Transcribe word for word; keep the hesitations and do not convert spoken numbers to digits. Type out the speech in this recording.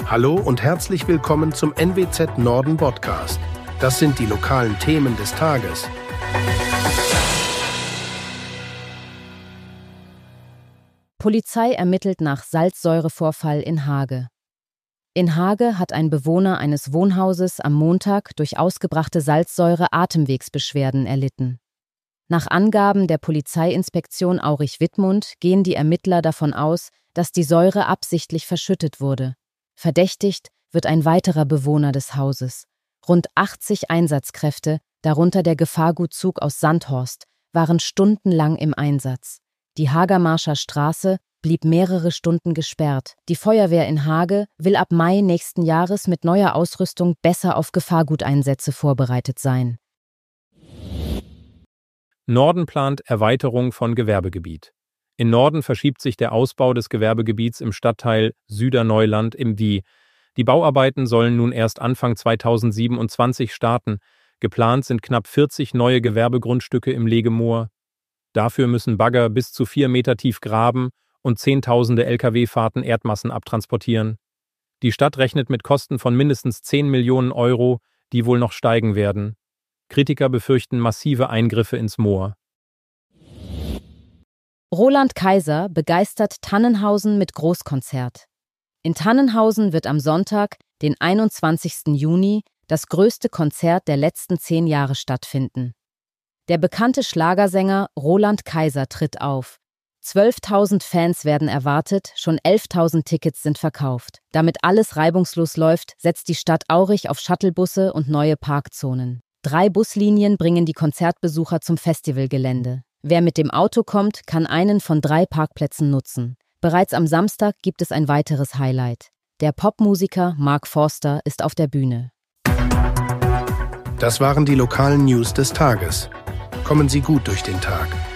Hallo und herzlich willkommen zum N W Z Norden Podcast. Das sind die lokalen Themen des Tages. Polizei ermittelt nach Salzsäurevorfall in Hage. In Hage hat ein Bewohner eines Wohnhauses am Montag durch ausgebrachte Salzsäure Atemwegsbeschwerden erlitten. Nach Angaben der Polizeiinspektion Aurich-Wittmund gehen die Ermittler davon aus, dass die Säure absichtlich verschüttet wurde. Verdächtigt wird ein weiterer Bewohner des Hauses. Rund achtzig Einsatzkräfte, darunter der Gefahrgutzug aus Sandhorst, waren stundenlang im Einsatz. Die Hagermarscher Straße blieb mehrere Stunden gesperrt. Die Feuerwehr in Hage will ab Mai nächsten Jahres mit neuer Ausrüstung besser auf Gefahrguteinsätze vorbereitet sein. Norden plant Erweiterung von Gewerbegebiet. In Norden verschiebt sich der Ausbau des Gewerbegebiets im Stadtteil Süderneuland im Wie. Die Bauarbeiten sollen nun erst Anfang zweitausendsiebenundzwanzig starten. Geplant sind knapp vierzig neue Gewerbegrundstücke im Legemoor. Dafür müssen Bagger bis zu vier Meter tief graben und Zehntausende L K W-Fahrten Erdmassen abtransportieren. Die Stadt rechnet mit Kosten von mindestens zehn Millionen Euro, die wohl noch steigen werden. Kritiker befürchten massive Eingriffe ins Moor. Roland Kaiser begeistert Tannenhausen mit Großkonzert. In Tannenhausen wird am Sonntag, den einundzwanzigsten Juni, das größte Konzert der letzten zehn Jahre stattfinden. Der bekannte Schlagersänger Roland Kaiser tritt auf. zwölftausend Fans werden erwartet, schon elftausend Tickets sind verkauft. Damit alles reibungslos läuft, setzt die Stadt Aurich auf Shuttlebusse und neue Parkzonen. Drei Buslinien bringen die Konzertbesucher zum Festivalgelände. Wer mit dem Auto kommt, kann einen von drei Parkplätzen nutzen. Bereits am Samstag gibt es ein weiteres Highlight. Der Popmusiker Mark Forster ist auf der Bühne. Das waren die lokalen News des Tages. Kommen Sie gut durch den Tag.